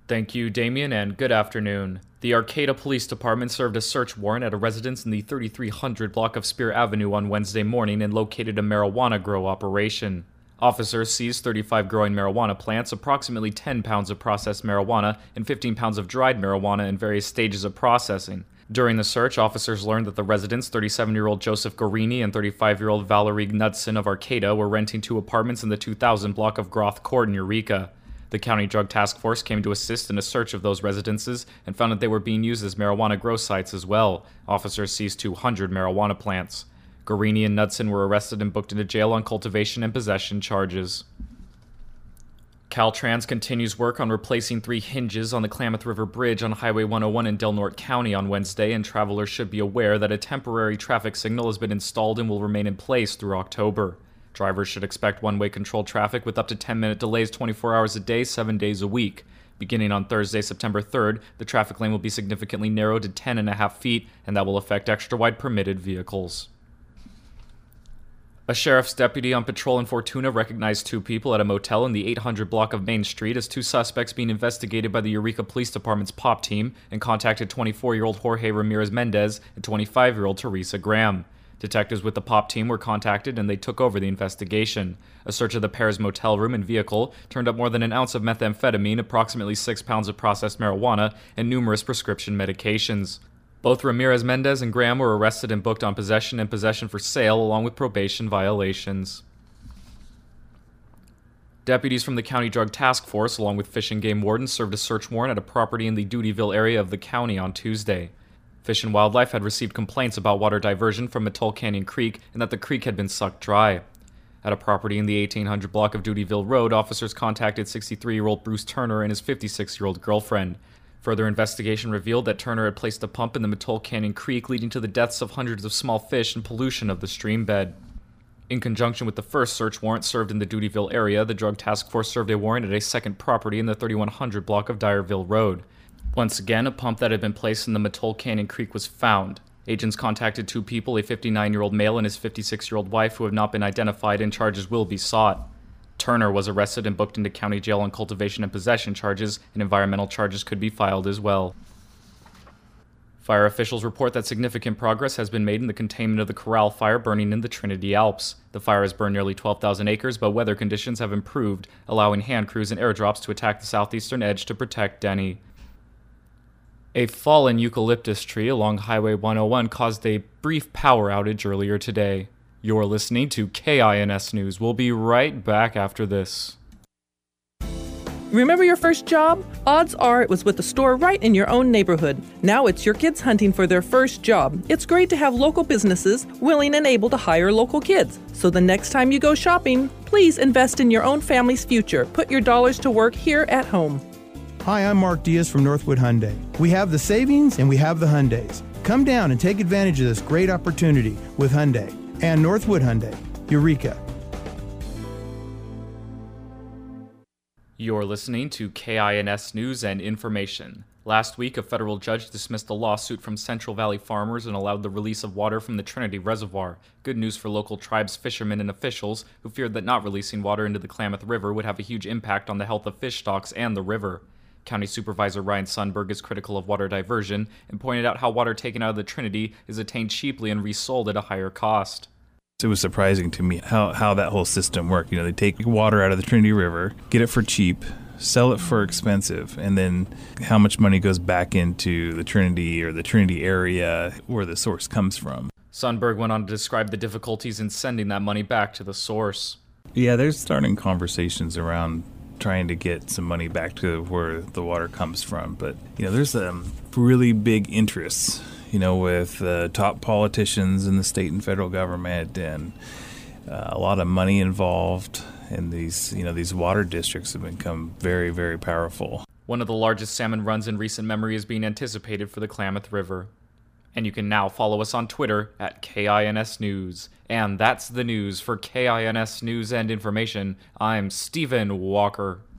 Thank you, Damien, and good afternoon. The Arcata Police Department served a search warrant at a residence in the 3300 block of Spear Avenue on Wednesday morning and located a marijuana grow operation. Officers seized 35 growing marijuana plants, approximately 10 pounds of processed marijuana, and 15 pounds of dried marijuana in various stages of processing. During the search, officers learned that the residents, 37-year-old Joseph Gorini and 35-year-old Valerie Knudsen of Arcata, were renting two apartments in the 2000 block of Groth Court in Eureka. The County Drug Task Force came to assist in a search of those residences and found that they were being used as marijuana grow sites as well. Officers seized 200 marijuana plants. Gorini and Knudsen were arrested and booked into jail on cultivation and possession charges. Caltrans continues work on replacing 3 hinges on the Klamath River Bridge on Highway 101 in Del Norte County on Wednesday, and travelers should be aware that a temporary traffic signal has been installed and will remain in place through October. Drivers should expect one-way controlled traffic with up to 10-minute delays 24 hours a day, 7 days a week. Beginning on Thursday, September 3rd, the traffic lane will be significantly narrowed to 10.5 feet, and that will affect extra-wide permitted vehicles. A sheriff's deputy on patrol in Fortuna recognized 2 people at a motel in the 800 block of Main Street as 2 suspects being investigated by the Eureka Police Department's POP team, and contacted 24-year-old Jorge Ramirez Mendez and 25-year-old Teresa Graham. Detectives with the POP team were contacted and they took over the investigation. A search of the pair's motel room and vehicle turned up more than an ounce of methamphetamine, approximately 6 pounds of processed marijuana, and numerous prescription medications. Both Ramirez Mendez and Graham were arrested and booked on possession and possession for sale, along with probation violations. Deputies from the County Drug Task Force, along with Fish and Game wardens, served a search warrant at a property in the Dutyville area of the county on Tuesday. Fish and Wildlife had received complaints about water diversion from Atoll Canyon Creek and that the creek had been sucked dry. At a property in the 1800 block of Dutyville Road, officers contacted 63-year-old Bruce Turner and his 56-year-old girlfriend. Further investigation revealed that Turner had placed a pump in the Atoll Canyon Creek, leading to the deaths of hundreds of small fish and pollution of the stream bed. In conjunction with the first search warrant served in the Dutyville area, the Drug Task Force served a warrant at a second property in the 3100 block of Dyerville Road. Once again, a pump that had been placed in the Atoll Canyon Creek was found. Agents contacted 2 people, a 59-year-old male and his 56-year-old wife, who have not been identified, and charges will be sought. Turner was arrested and booked into county jail on cultivation and possession charges, and environmental charges could be filed as well. Fire officials report that significant progress has been made in the containment of the Corral fire burning in the Trinity Alps. The fire has burned nearly 12,000 acres, but weather conditions have improved, allowing hand crews and airdrops to attack the southeastern edge to protect Denny. A fallen eucalyptus tree along Highway 101 caused a brief power outage earlier today. You're listening to KINS News. We'll be right back after this. Remember your first job? Odds are it was with a store right in your own neighborhood. Now it's your kids hunting for their first job. It's great to have local businesses willing and able to hire local kids. So the next time you go shopping, please invest in your own family's future. Put your dollars to work here at home. Hi, I'm Mark Diaz from Northwood Hyundai. We have the savings and we have the Hyundais. Come down and take advantage of this great opportunity with Hyundai and Northwood Hyundai, Eureka. You're listening to KINS News and Information. Last week, a federal judge dismissed a lawsuit from Central Valley farmers and allowed the release of water from the Trinity Reservoir. Good news for local tribes, fishermen, and officials who feared that not releasing water into the Klamath River would have a huge impact on the health of fish stocks and the river. County Supervisor Ryan Sundberg is critical of water diversion and pointed out how water taken out of the Trinity is attained cheaply and resold at a higher cost. It was surprising to me how that whole system worked. You know, they take water out of the Trinity River, get it for cheap, sell it for expensive, and then how much money goes back into the Trinity or the Trinity area where the source comes from. Sundberg went on to describe the difficulties in sending that money back to the source. Yeah, they're starting conversations around trying to get some money back to where the water comes from. But, you know, there's really big interests, you know, with top politicians in the state and federal government, and a lot of money involved. And these water districts have become very, very powerful. One of the largest salmon runs in recent memory is being anticipated for the Klamath River. And you can now follow us on Twitter at KINS News. And that's the news for KINS News and Information. I'm Stephen Walker.